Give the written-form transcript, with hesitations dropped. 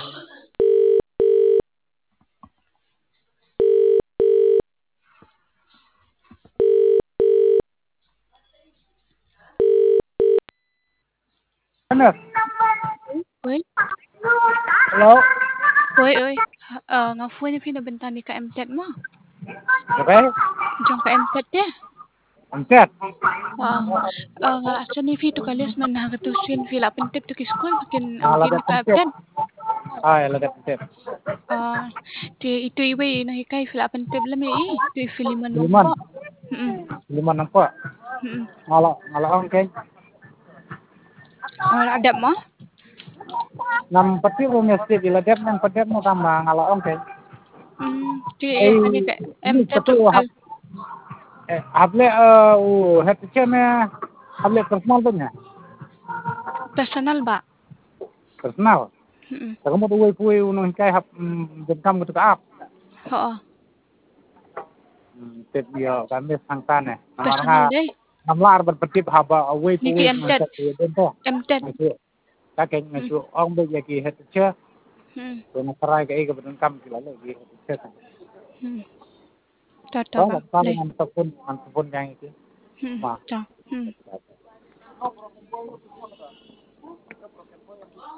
Ano? Uy, Hello? uy, nga phone na pinabenta ni ka MTET mo. Okay? Diyan ka MTET ya. Ang chat. Nga asa ni Fito kalis man nakatusin fila pentep to kiskol makin makin Nalagat ka ang chat. MTET. Ay, lagat ang chat. Ti ito iway nakikay fila pentep lami Ito filiman mo Liman. po. Mm. Liman ang po. Mm. Ngalaong kay. Adap mo? Nam pati mo mesti dilagat ng padet mo tama ngalaong kay. Ti Ay, ani ka ini MTET pati kal hable het cheme hable personal to niya. personal ba? Personal. Mm. Kamu tuh way unong kay hap jengkam gitu ka ap. Oo. Tet dia kami sangtan namar nga Personal day. namlar berpetip haba way Ni ki puwi MTET. macet den to. MTET. Kakek ngacu ong be yaki het che Hmm. to na tarai ka ega beden kam kila lagi het che. Hmm. Tata So ba? la paling Day. antapun yang itu. Ma. Ta. Hmm.